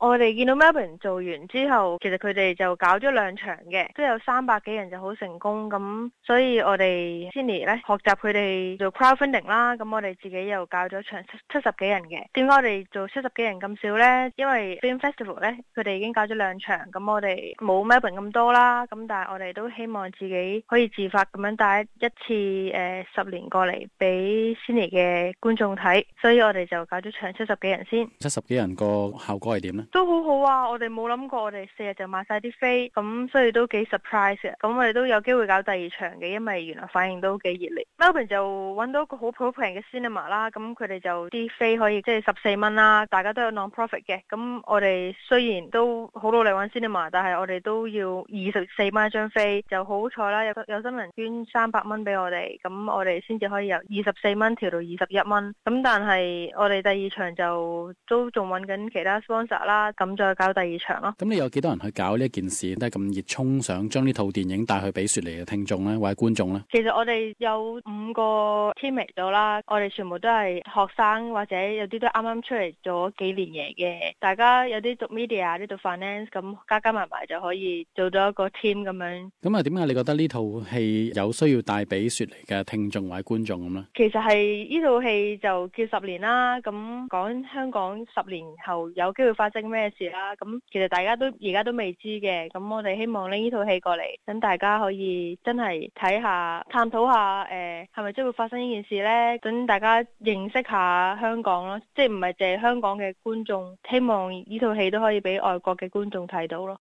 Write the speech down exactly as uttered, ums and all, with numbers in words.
我哋見到 Melbourne 做完之後，其實佢哋就搞咗兩場嘅，都有三百幾人就好成功咁，所以我哋 Sydney 咧學習佢哋做 crowdfunding 啦，咁我哋自己又搞咗場七七十幾人嘅。點解我哋做七十幾人咁少呢？因為 Film Festival 咧，佢哋已經搞咗兩場，咁我哋冇 Melbourne 咁多啦，咁但係我哋都希望自己可以自發咁樣帶一次誒、呃、十年過嚟俾 Sydney 嘅觀眾睇，所以我哋就搞咗場七十幾人先。 七十幾人個效果係點呢？ 都好好啊！我哋冇諗過我哋四日就賣晒啲飛，咁所以都幾 surprise 嘅。咁我哋都有機會搞第二場嘅，因為原來反應都幾熱烈。Melbourne 就揾到一個好普平嘅 cinema 啦，咁佢哋就啲飛可以即係十四蚊啦，大家都有 non-profit 嘅。咁我哋雖然都好努力揾 cinema，但係我哋都要二十四蚊一張飛，就好彩啦，有有心人捐三百蚊俾我哋，咁我哋先至可以由二十四蚊調到二十一蚊。咁但係我哋第二場就都仲揾緊其他 sponsor 啦，咁再搞第二場咯。 咁你有幾多人去搞呢一件事，都係咁熱衷想將呢套電影帶去俾雪梨嘅聽眾咧，或者觀眾咧？ 其實我哋有五個 teammate 咗啦，我哋全部都係學生，或者有啲都啱啱出嚟做咗幾年嘢嘅。大家有啲讀 media，啲讀 finance，咁加加埋埋就可以做到一個 team 咁樣。 咁啊，點解你覺得呢套戲有需要帶俾雪梨嘅聽眾或者觀眾咁咧？ 其實係呢套戲就叫十年啦，咁講香港十年後有機會發生咩事啦。咁其實大家都而家都未知嘅，咁我哋希望拎呢套戲過嚟，等大家可以真係睇下、探討下，誒係咪真會發生呢件事呢？等大家認識下香港咯，即係唔係淨係香港嘅觀眾，希望呢套戲都可以俾外國嘅觀眾睇到咯。